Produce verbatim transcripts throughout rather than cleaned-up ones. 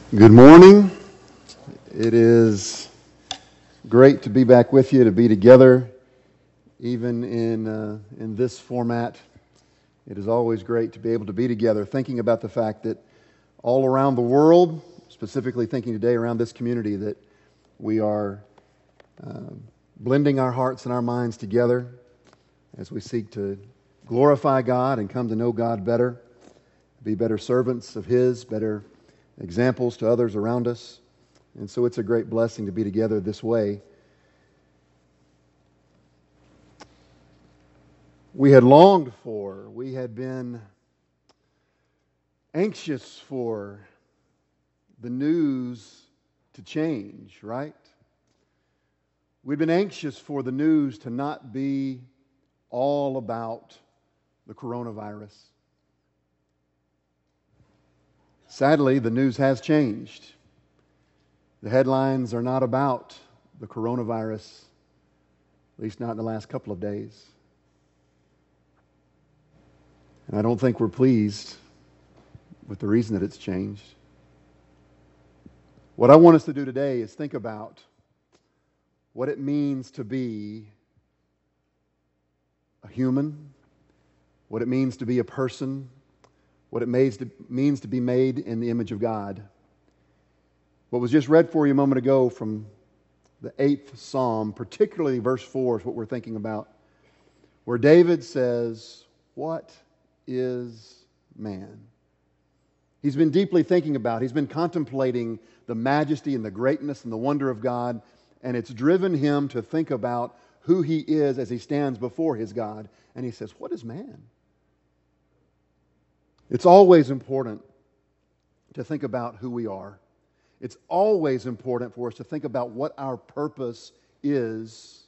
Good morning. It is great to be back with you, to be together, even in uh, in this format. It is always great to be able to be together, thinking about the fact that all around the world, specifically thinking today around this community, that we are uh, blending our hearts and our minds together as we seek to glorify God and come to know God better, be better servants of His, better examples to others around us. And so it's a great blessing to be together this way. We had longed for, we had been anxious for the news to change, right? We've been anxious for the news to not be all about the coronavirus. Sadly, the news has changed. The headlines are not about the coronavirus, at least not in the last couple of days. And I don't think we're pleased with the reason that it's changed. What I want us to do today is think about what it means to be a human, what it means to be a person, what it means to be made in the image of God. What was just read for you a moment ago from the eighth Psalm, particularly verse four, is what we're thinking about, where David says, "What is man?" He's been deeply thinking about, he's been contemplating the majesty and the greatness and the wonder of God, and it's driven him to think about who he is as he stands before his God. And he says, "What is man?" It's always important to think about who we are. It's always important for us to think about what our purpose is.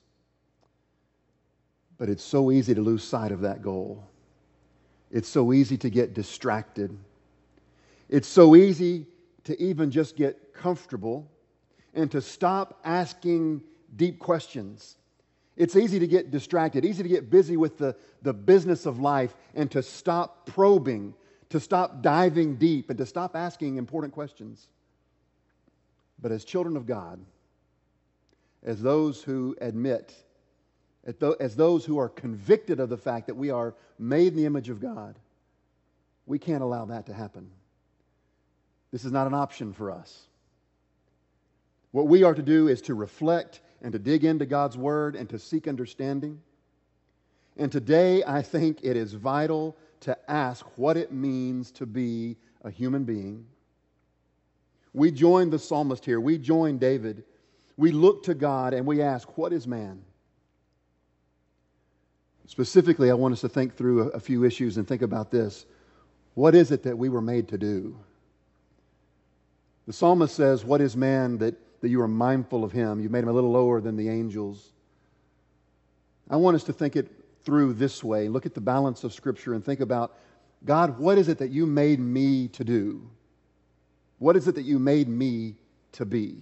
But it's so easy to lose sight of that goal. It's so easy to get distracted. It's so easy to even just get comfortable and to stop asking deep questions. It's easy to get distracted, easy to get busy with the, the business of life and to stop probing, to stop diving deep, and to stop asking important questions. But as children of God, as those who admit, as those who are convicted of the fact that we are made in the image of God, we can't allow that to happen. This is not an option for us. What we are to do is to reflect and to dig into God's Word and to seek understanding. And today, I think it is vital to ask what it means to be a human being. We join the psalmist here. We join David. We look to God and we ask, what is man? Specifically, I want us to think through a, a few issues and think about this. What is it that we were made to do? The psalmist says, what is man that, that you are mindful of him? You made him a little lower than the angels. I want us to think it through this way. Look at the balance of Scripture and think about, God, what is it that you made me to do? What is it that you made me to be?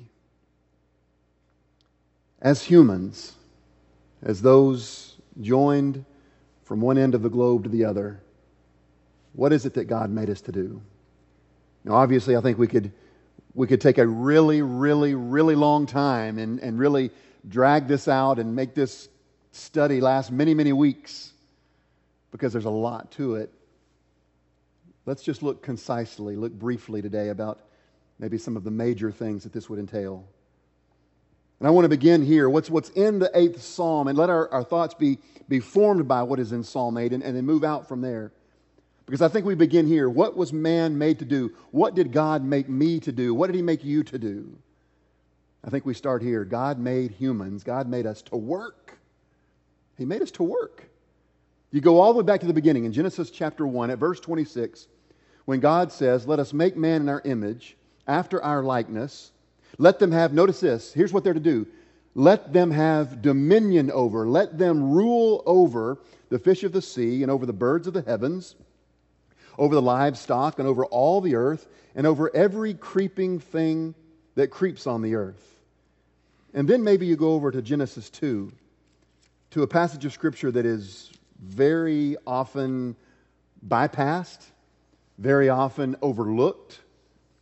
As humans, as those joined from one end of the globe to the other, what is it that God made us to do? Now, obviously, I think we could we could take a really, really, really long time and, and really drag this out and make this study last many, many weeks because there's a lot to it. Let's just look concisely, look briefly today about maybe some of the major things that this would entail. And I want to begin here. What's what's in the eighth Psalm, and let our, our thoughts be, be formed by what is in Psalm eight, and, and then move out from there. Because I think we begin here. What was man made to do? What did God make me to do? What did He make you to do? I think we start here. God made humans. God made us to work. He made us to work. You go all the way back to the beginning in Genesis chapter one at verse twenty-six, when God says, "Let us make man in our image, after our likeness. Let them have," notice this, here's what they're to do. "Let them have dominion over," let them rule over the fish of the sea and over the birds of the heavens, over the livestock and over all the earth, and over every creeping thing that creeps on the earth. And then maybe you go over to Genesis two, to a passage of Scripture that is very often bypassed, very often overlooked,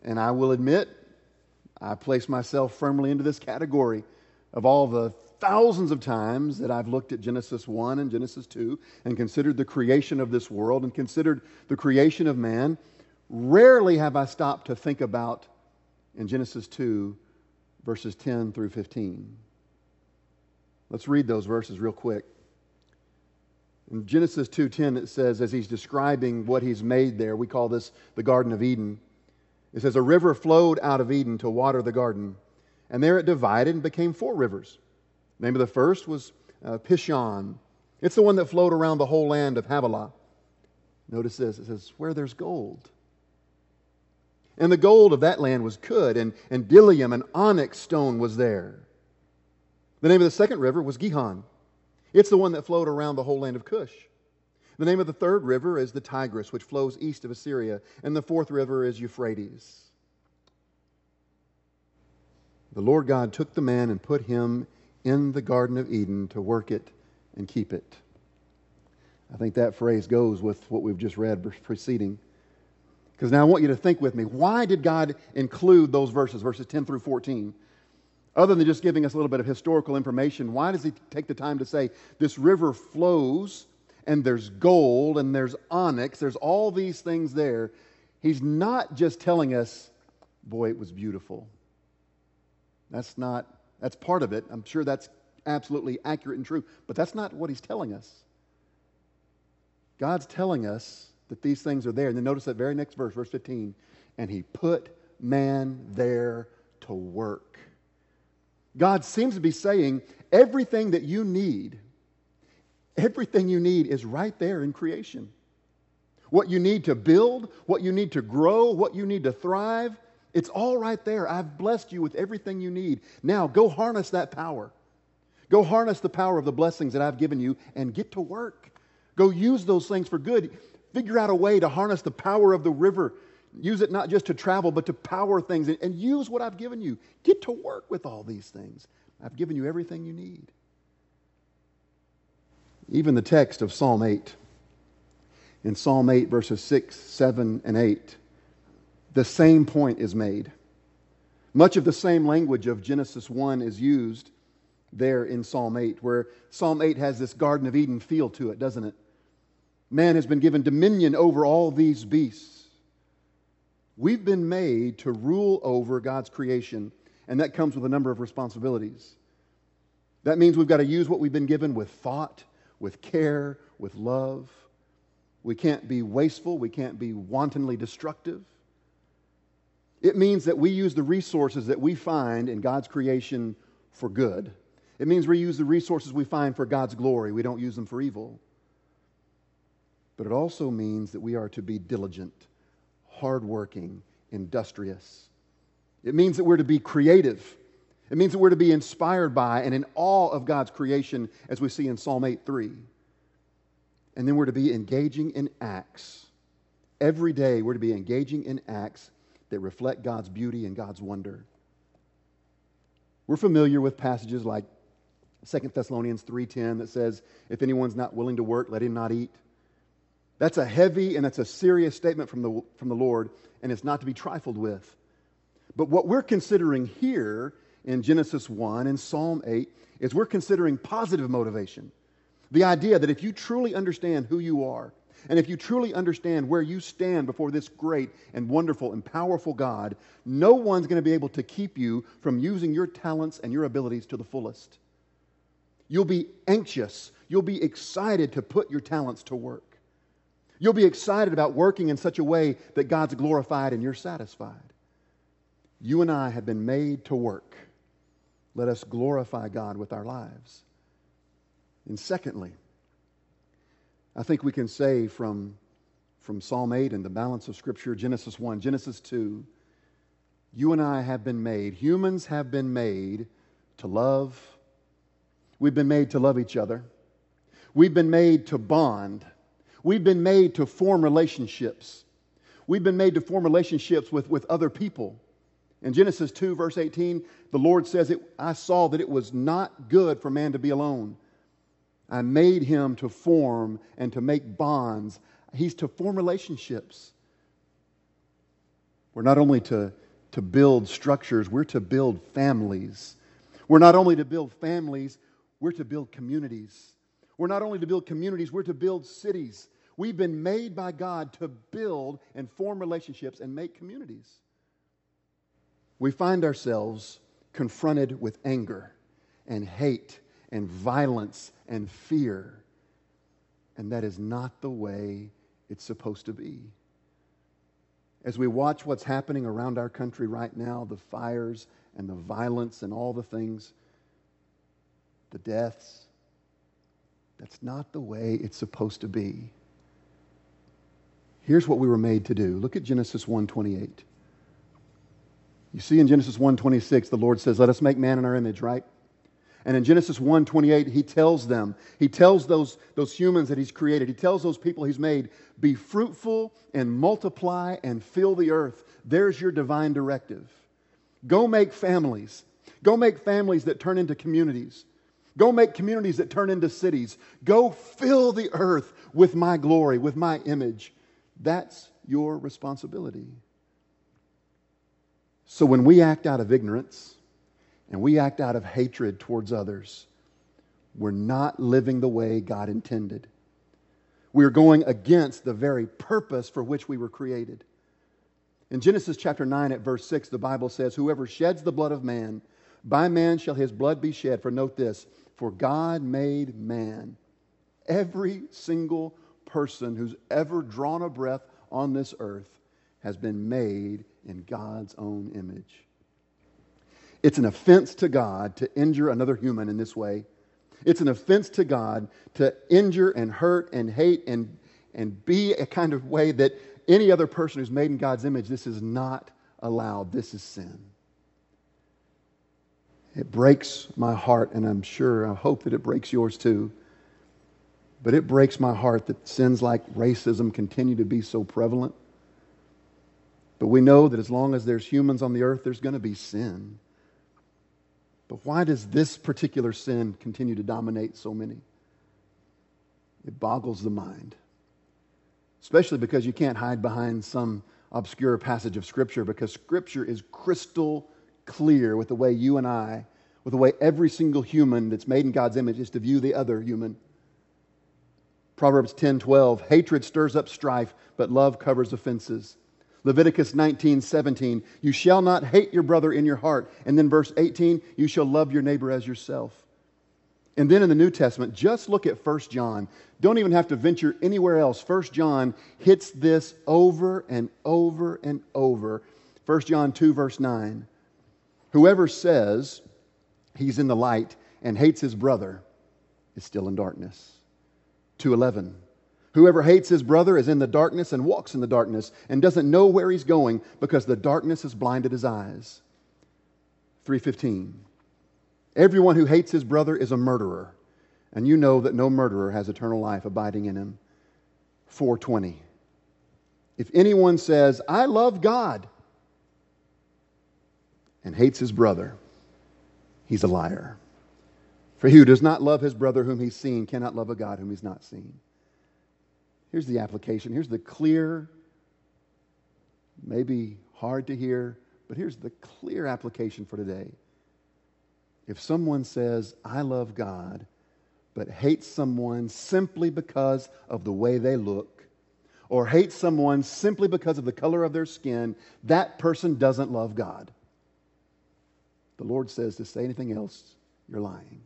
And I will admit, I place myself firmly into this category of all the thousands of times that I've looked at Genesis one and Genesis two and considered the creation of this world and considered the creation of man. Rarely have I stopped to think about in Genesis two, verses ten through fifteen. Let's read those verses real quick. In Genesis two ten, it says, as he's describing what he's made there, we call this the Garden of Eden. It says, a river flowed out of Eden to water the garden, and there it divided and became four rivers. The name of the first was uh, Pishon. It's the one that flowed around the whole land of Havilah. Notice this, it says, where there's gold. And the gold of that land was Cud, and, and Bdellium and onyx stone was there. The name of the second river was Gihon. It's the one that flowed around the whole land of Cush. The name of the third river is the Tigris, which flows east of Assyria. And the fourth river is Euphrates. The Lord God took the man and put him in the Garden of Eden to work it and keep it. I think that phrase goes with what we've just read preceding. Because now I want you to think with me, why did God include those verses, verses ten through fourteen? Other than just giving us a little bit of historical information, why does he take the time to say this river flows and there's gold and there's onyx, there's all these things there? He's not just telling us, boy, it was beautiful. That's not, that's part of it. I'm sure that's absolutely accurate and true, but that's not what he's telling us. God's telling us that these things are there. And then notice that very next verse, verse fifteen. And he put man there to work. God seems to be saying everything that you need, everything you need is right there in creation. What you need to build, what you need to grow, what you need to thrive, it's all right there. I've blessed you with everything you need. Now go harness that power. Go harness the power of the blessings that I've given you and get to work. Go use those things for good. Figure out a way to harness the power of the river. Use it not just to travel, but to power things. And use what I've given you. Get to work with all these things. I've given you everything you need. Even the text of Psalm eight. In Psalm eight, verses six, seven, and eight, the same point is made. Much of the same language of Genesis one is used there in Psalm eight, where Psalm eight has this Garden of Eden feel to it, doesn't it? Man has been given dominion over all these beasts. We've been made to rule over God's creation, and that comes with a number of responsibilities. That means we've got to use what we've been given with thought, with care, with love. We can't be wasteful. We can't be wantonly destructive. It means that we use the resources that we find in God's creation for good. It means we use the resources we find for God's glory. We don't use them for evil. But it also means that we are to be diligent, hardworking, industrious. It means that we're to be creative. It means that we're to be inspired by and in awe of God's creation, as we see in Psalm eight three. And then we're to be engaging in acts. Every day we're to be engaging in acts that reflect God's beauty and God's wonder. We're familiar with passages like Second Thessalonians three ten that says, if anyone's not willing to work, let him not eat. That's a heavy and that's a serious statement from the, from the Lord, and it's not to be trifled with. But what we're considering here in Genesis one and Psalm eight is we're considering positive motivation. The idea that if you truly understand who you are, and if you truly understand where you stand before this great and wonderful and powerful God, no one's going to be able to keep you from using your talents and your abilities to the fullest. You'll be anxious. You'll be excited to put your talents to work. You'll be excited about working in such a way that God's glorified and you're satisfied. You and I have been made to work. Let us glorify God with our lives. And secondly, I think we can say from, from Psalm eight and the balance of Scripture, Genesis one, Genesis two, you and I have been made, humans have been made to love. We've been made to love each other. We've been made to bond. We've been made to form relationships. We've been made to form relationships with, with other people. In Genesis two, verse eighteen, the Lord says, it, I saw that it was not good for man to be alone. I made him to form and to make bonds. He's to form relationships. We're not only to, to build structures, we're to build families. We're not only to build families, we're to build communities. We're not only to build communities, we're to build cities. We've been made by God to build and form relationships and make communities. We find ourselves confronted with anger and hate and violence and fear. And that is not the way it's supposed to be. As we watch what's happening around our country right now, the fires and the violence and all the things, the deaths, that's not the way it's supposed to be. Here's what we were made to do. Look at Genesis one twenty-eight. You see in Genesis one twenty-six, the Lord says, let us make man in our image, right? And in Genesis one twenty-eight, He tells them, He tells those, those humans that He's created, He tells those people He's made, be fruitful and multiply and fill the earth. There's your divine directive. Go make families. Go make families that turn into communities. Go make communities that turn into cities. Go fill the earth with my glory, with my image. That's your responsibility. So when we act out of ignorance and we act out of hatred towards others, we're not living the way God intended. We're going against the very purpose for which we were created. In Genesis chapter nine at verse six, the Bible says, whoever sheds the blood of man, by man shall his blood be shed. For note this, for God made man. Every single person who's ever drawn a breath on this earth has been made in God's own image. It's an offense to God to injure another human in this way. It's an offense to God to injure and hurt and hate and, and be a kind of way that any other person who's made in God's image, this is not allowed. This is sin. It breaks my heart, and I'm sure, I hope that it breaks yours too. But it breaks my heart that sins like racism continue to be so prevalent. But we know that as long as there's humans on the earth, there's going to be sin. But why does this particular sin continue to dominate so many? It boggles the mind. Especially because you can't hide behind some obscure passage of Scripture, because Scripture is crystal clear with the way you and I, with the way every single human that's made in God's image is to view the other human. Proverbs ten twelve, hatred stirs up strife, but love covers offenses. Leviticus nineteen seventeen, you shall not hate your brother in your heart. And then verse eighteen, you shall love your neighbor as yourself. And then in the New Testament, just look at First John. Don't even have to venture anywhere else. First John hits this over and over and over. First John two verse nine, whoever says he's in the light and hates his brother is still in darkness. two eleven, whoever hates his brother is in the darkness and walks in the darkness and doesn't know where he's going because the darkness has blinded his eyes. three fifteen, everyone who hates his brother is a murderer, and you know that no murderer has eternal life abiding in him. four twenty, if anyone says, I love God, and hates his brother, he's a liar. For he who does not love his brother whom he's seen cannot love a God whom he's not seen. Here's the application. Here's the clear, maybe hard to hear, but here's the clear application for today. If someone says, I love God, but hates someone simply because of the way they look, or hates someone simply because of the color of their skin, that person doesn't love God. The Lord says to say anything else, you're lying.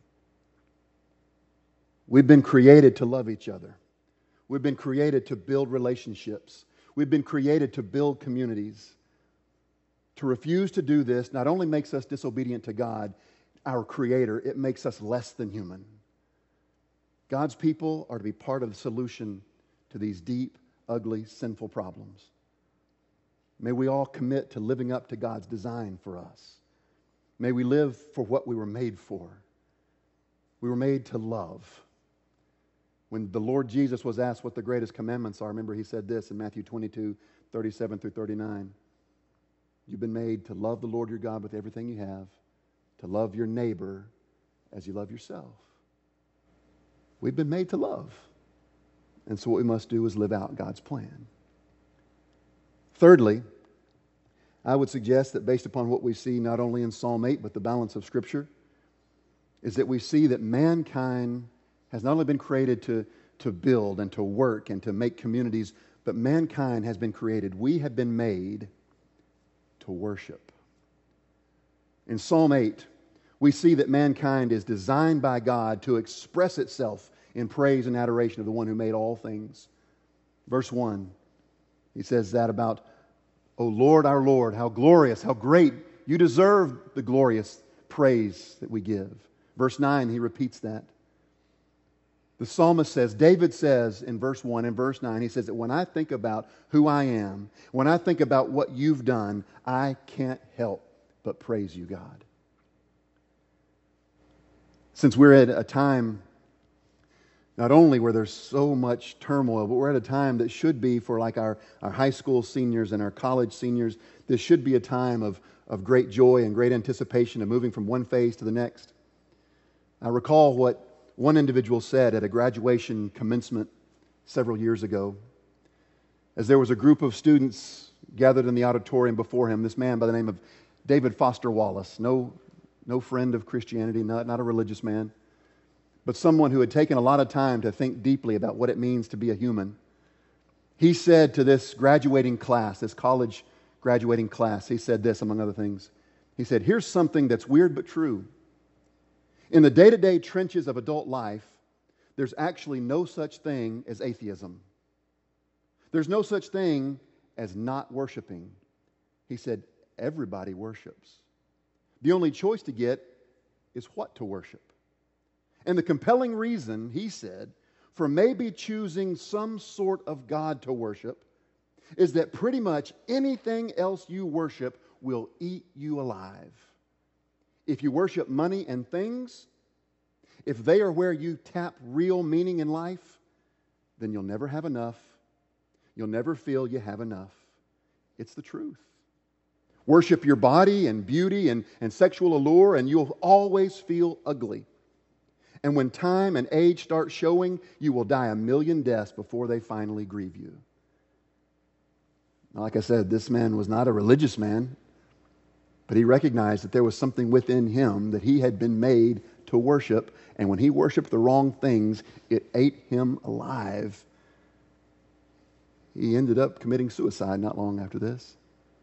We've been created to love each other. We've been created to build relationships. We've been created to build communities. To refuse to do this not only makes us disobedient to God, our Creator, it makes us less than human. God's people are to be part of the solution to these deep, ugly, sinful problems. May we all commit to living up to God's design for us. May we live for what we were made for. We were made to love. When the Lord Jesus was asked what the greatest commandments are, remember He said this in Matthew twenty-two, thirty-seven through thirty-nine. You've been made to love the Lord your God with everything you have, to love your neighbor as you love yourself. We've been made to love. And so what we must do is live out God's plan. Thirdly, I would suggest that based upon what we see not only in Psalm eight, but the balance of Scripture, is that we see that mankind has not only been created to, to build and to work and to make communities, but mankind has been created. We have been made to worship. In Psalm eight, we see that mankind is designed by God to express itself in praise and adoration of the one who made all things. Verse one, he says that about, O Lord, our Lord, how glorious, how great. You deserve the glorious praise that we give. Verse nine, he repeats that. The psalmist says, David says in verse one and verse nine, he says that when I think about who I am, when I think about what you've done, I can't help but praise you, God. Since we're at a time not only where there's so much turmoil, but we're at a time that should be for like our, our high school seniors and our college seniors, this should be a time of, of great joy and great anticipation of moving from one phase to the next. I recall what one individual said at a graduation commencement several years ago. As there was a group of students gathered in the auditorium before him, this man by the name of David Foster Wallace, no, no friend of Christianity, not, not a religious man, but someone who had taken a lot of time to think deeply about what it means to be a human. He said to this graduating class, this college graduating class, he said this, among other things. He said, here's something that's weird but true. In the day-to-day trenches of adult life, there's actually no such thing as atheism. There's no such thing as not worshiping. He said, everybody worships. The only choice to get is what to worship. And the compelling reason, he said, for maybe choosing some sort of God to worship is that pretty much anything else you worship will eat you alive. If you worship money and things, if they are where you tap real meaning in life, then you'll never have enough. You'll never feel you have enough. It's the truth. Worship your body and beauty and, and sexual allure, and you'll always feel ugly. And when time and age start showing, you will die a million deaths before they finally grieve you. Now, like I said, this man was not a religious man, but he recognized that there was something within him that he had been made to worship, and when he worshiped the wrong things, it ate him alive. He ended up committing suicide not long after this.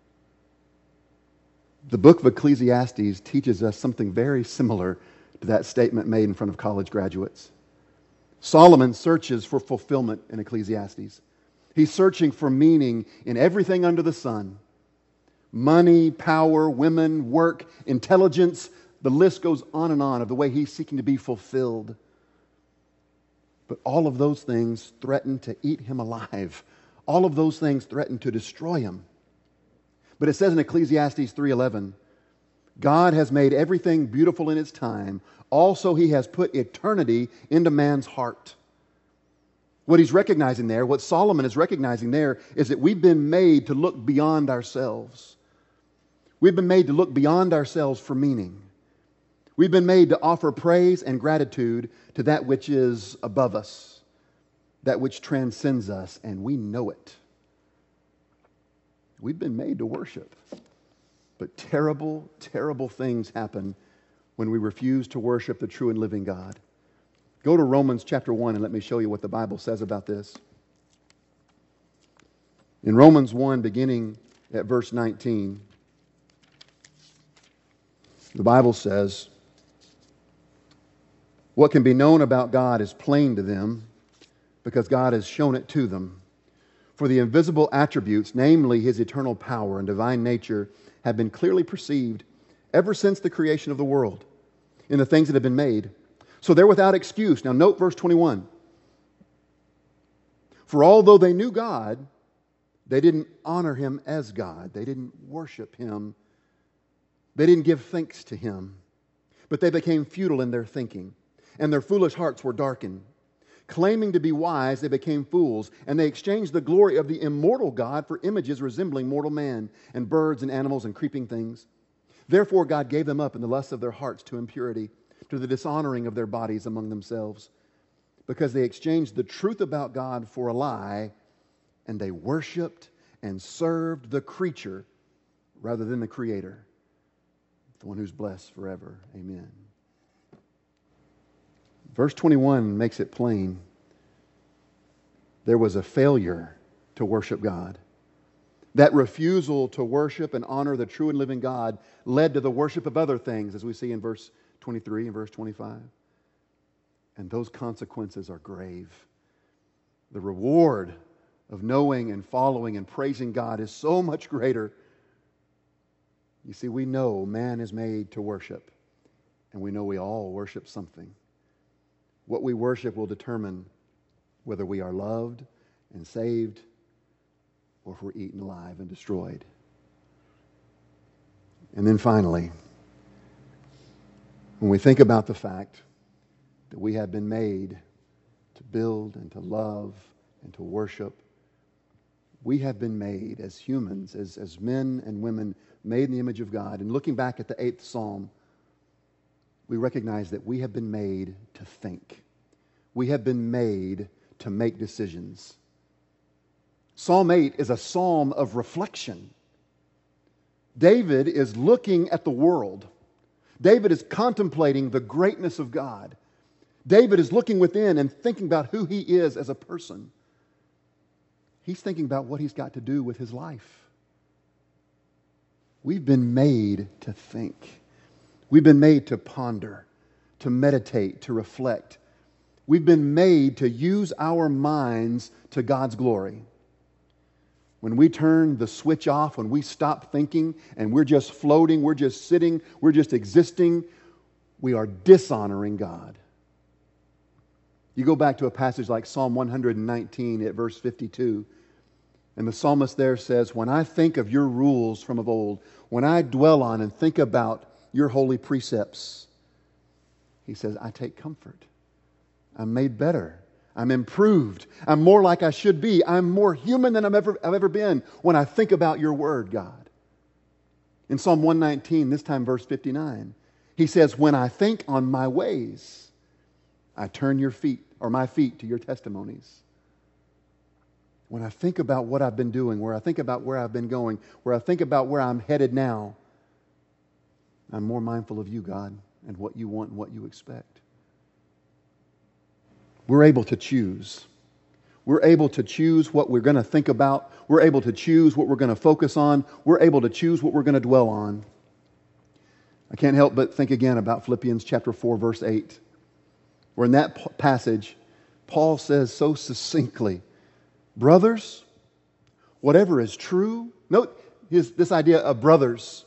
The book of Ecclesiastes teaches us something very similar to that statement made in front of college graduates. Solomon searches for fulfillment in Ecclesiastes. He's searching for meaning in everything under the sun. Money, power, women, work, intelligence, the list goes on and on of the way he's seeking to be fulfilled. But all of those things threaten to eat him alive. All of those things threaten to destroy him. But it says in Ecclesiastes three eleven, God has made everything beautiful in its time. Also, He has put eternity into man's heart. What he's recognizing there, what Solomon is recognizing there, is that we've been made to look beyond ourselves. We've been made to look beyond ourselves for meaning. We've been made to offer praise and gratitude to that which is above us, that which transcends us, and we know it. We've been made to worship. But terrible, terrible things happen when we refuse to worship the true and living God. Go to Romans chapter one and let me show you what the Bible says about this. In Romans one, beginning at verse nineteen, the Bible says, what can be known about God is plain to them because God has shown it to them. For the invisible attributes, namely His eternal power and divine nature, have been clearly perceived ever since the creation of the world in the things that have been made. So they're without excuse. Now note verse twenty-one. For although they knew God, they didn't honor Him as God. They didn't worship Him. They didn't give thanks to Him. But they became futile in their thinking, and their foolish hearts were darkened. Claiming to be wise, they became fools, and they exchanged the glory of the immortal God for images resembling mortal man, and birds and animals and creeping things. Therefore God gave them up in the lusts of their hearts to impurity, to the dishonoring of their bodies among themselves, because they exchanged the truth about God for a lie, and they worshipped and served the creature rather than the Creator, the one who's blessed forever. Amen. Verse twenty-one makes it plain. There was a failure to worship God. That refusal to worship and honor the true and living God led to the worship of other things, as we see in verse twenty-three and verse twenty-five. And those consequences are grave. The reward of knowing and following and praising God is so much greater. You see, we know man is made to worship, and we know we all worship something. What we worship will determine whether we are loved and saved or if we're eaten alive and destroyed. And then finally, when we think about the fact that we have been made to build and to love and to worship, we have been made as humans, as, as men and women made in the image of God. And looking back at the eighth Psalm, we recognize that we have been made to think. We have been made to make decisions. Psalm eight is a psalm of reflection. David is looking at the world. David is contemplating the greatness of God. David is looking within and thinking about who he is as a person. He's thinking about what he's got to do with his life. We've been made to think. We've been made to ponder, to meditate, to reflect. We've been made to use our minds to God's glory. When we turn the switch off, when we stop thinking and we're just floating, we're just sitting, we're just existing, we are dishonoring God. You go back to a passage like Psalm one nineteen at verse fifty-two, and the psalmist there says, "When I think of your rules from of old, when I dwell on and think about your holy precepts," he says, "I take comfort. I'm made better. I'm improved. I'm more like I should be. I'm more human than I've ever, I've ever been when I think about your word, God." In Psalm one nineteen, this time verse fifty-nine, he says, "When I think on my ways, I turn your feet, or my feet, to your testimonies." When I think about what I've been doing, where I think about where I've been going, where I think about where I'm headed now, I'm more mindful of you, God, and what you want and what you expect. We're able to choose. We're able to choose what we're going to think about. We're able to choose what we're going to focus on. We're able to choose what we're going to dwell on. I can't help but think again about Philippians chapter four, verse eight, where in that passage, Paul says so succinctly, "Brothers, whatever is true," note his, this idea of brothers,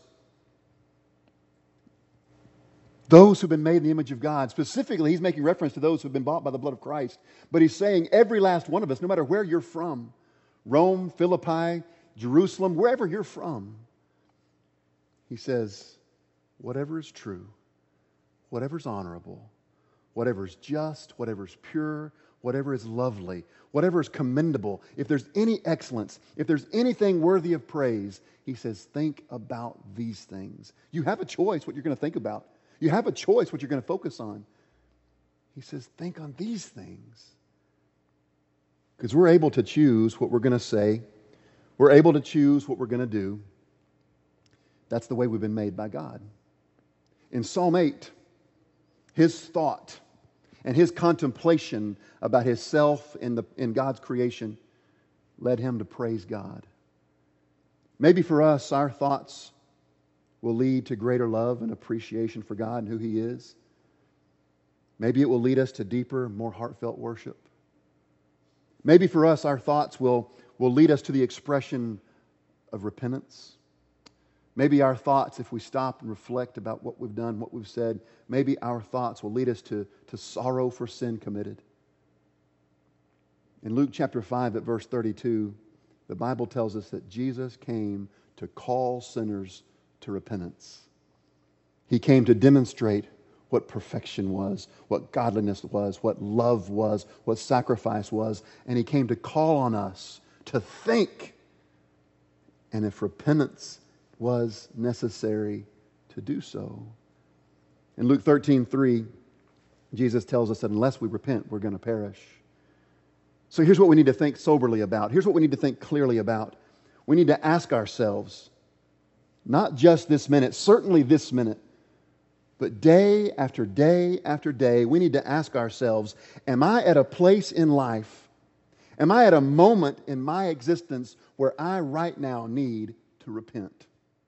those who've been made in the image of God. Specifically, he's making reference to those who've been bought by the blood of Christ. But he's saying every last one of us, no matter where you're from, Rome, Philippi, Jerusalem, wherever you're from, he says, whatever is true, whatever is honorable, whatever is just, whatever is pure, whatever is lovely, whatever is commendable, if there's any excellence, if there's anything worthy of praise, he says, think about these things. You have a choice what you're going to think about. You have a choice what you're going to focus on. He says, think on these things. Because we're able to choose what we're going to say. We're able to choose what we're going to do. That's the way we've been made by God. In Psalm eight, his thought and his contemplation about his self in, the, in God's creation led him to praise God. Maybe for us, our thoughts will lead to greater love and appreciation for God and who he is. Maybe it will lead us to deeper, more heartfelt worship. Maybe for us, our thoughts will, will lead us to the expression of repentance. Maybe our thoughts, if we stop and reflect about what we've done, what we've said, maybe our thoughts will lead us to, to sorrow for sin committed. In Luke chapter five at verse thirty-two, the Bible tells us that Jesus came to call sinners to repentance. He came to demonstrate what perfection was, what godliness was, what love was, what sacrifice was, and he came to call on us to think, and if repentance was necessary, to do so. In Luke thirteen three, Jesus tells us that unless we repent, we're going to perish. So here's what we need to think soberly about. Here's what we need to think clearly about. We need to ask ourselves, Not just this minute, certainly this minute, but day after day after day, we need to ask ourselves, am I at a place in life, am I at a moment in my existence where I right now need to repent?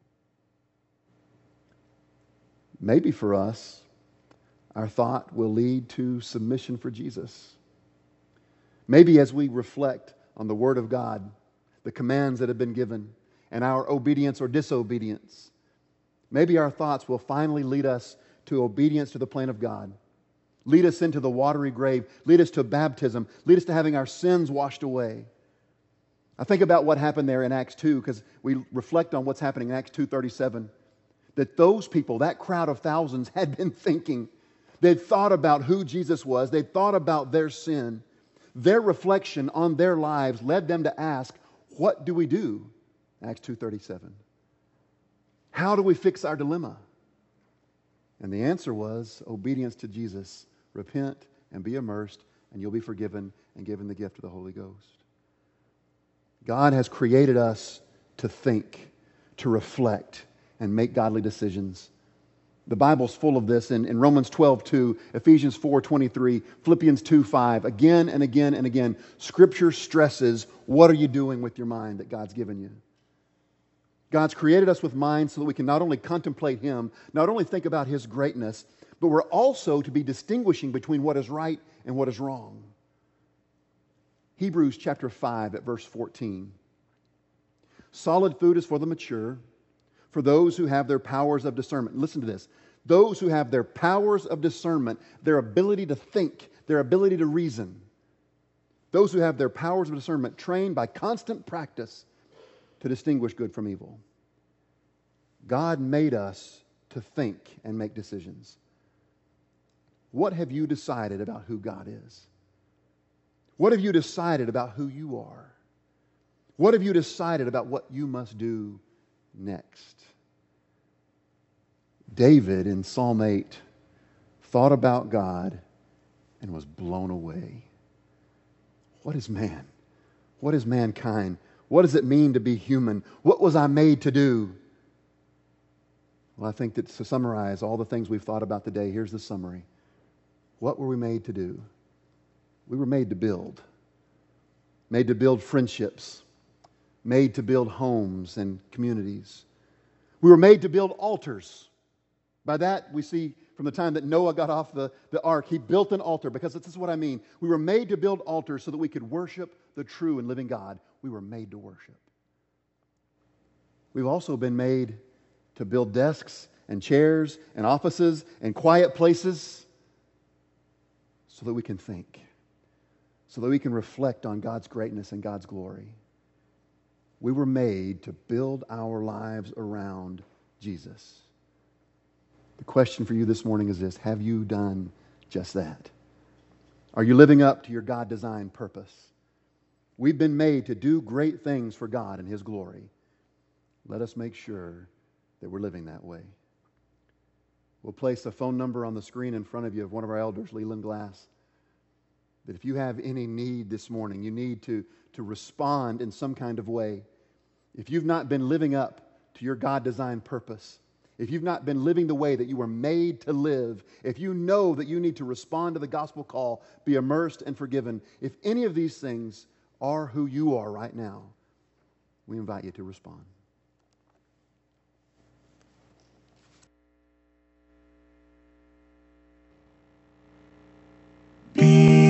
Maybe for us, our thought will lead to submission for Jesus. Maybe as we reflect on the Word of God, the commands that have been given, and our obedience or disobedience, maybe our thoughts will finally lead us to obedience to the plan of God, lead us into the watery grave, lead us to baptism, lead us to having our sins washed away. I think about what happened there in Acts two, because we reflect on what's happening in Acts two thirty-seven, that those people, that crowd of thousands, had been thinking. They'd thought about who Jesus was. They'd thought about their sin. Their reflection on their lives led them to ask, what do we do? Acts two thirty-seven. How do we fix our dilemma? And the answer was obedience to Jesus. Repent and be immersed, and you'll be forgiven and given the gift of the Holy Ghost. God has created us to think, to reflect, and make godly decisions. The Bible's full of this in, in Romans twelve two, Ephesians four twenty-three, Philippians two five. Again and again and again, Scripture stresses, what are you doing with your mind that God's given you? God's created us with minds so that we can not only contemplate Him, not only think about His greatness, but we're also to be distinguishing between what is right and what is wrong. Hebrews chapter five at verse fourteen. Solid food is for the mature, for those who have their powers of discernment. Listen to this. Those who have their powers of discernment, their ability to think, their ability to reason. Those who have their powers of discernment trained by constant practice to distinguish good from evil. God made us to think and make decisions. What have you decided about who God is? What have you decided about who you are? What have you decided about what you must do next? David in Psalm eight thought about God and was blown away. What is man? What is mankind? What does it mean to be human? What was I made to do? Well, I think that to summarize all the things we've thought about today, here's the summary. What were we made to do? We were made to build. Made to build friendships. Made to build homes and communities. We were made to build altars. By that, we see from the time that Noah got off the, the ark, he built an altar, because this is what I mean. We were made to build altars so that we could worship the true and living God. We were made to worship. We've also been made to build desks and chairs and offices and quiet places so that we can think, so that we can reflect on God's greatness and God's glory. We were made to build our lives around Jesus. The question for you this morning is this: have you done just that? Are you living up to your God-designed purpose? We've been made to do great things for God and His glory. Let us make sure that we're living that way. We'll place a phone number on the screen in front of you of one of our elders, Leland Glass, that if you have any need this morning, you need to, to respond in some kind of way. If you've not been living up to your God-designed purpose, if you've not been living the way that you were made to live, if you know that you need to respond to the gospel call, be immersed and forgiven, if any of these things are who you are right now, we invite you to respond.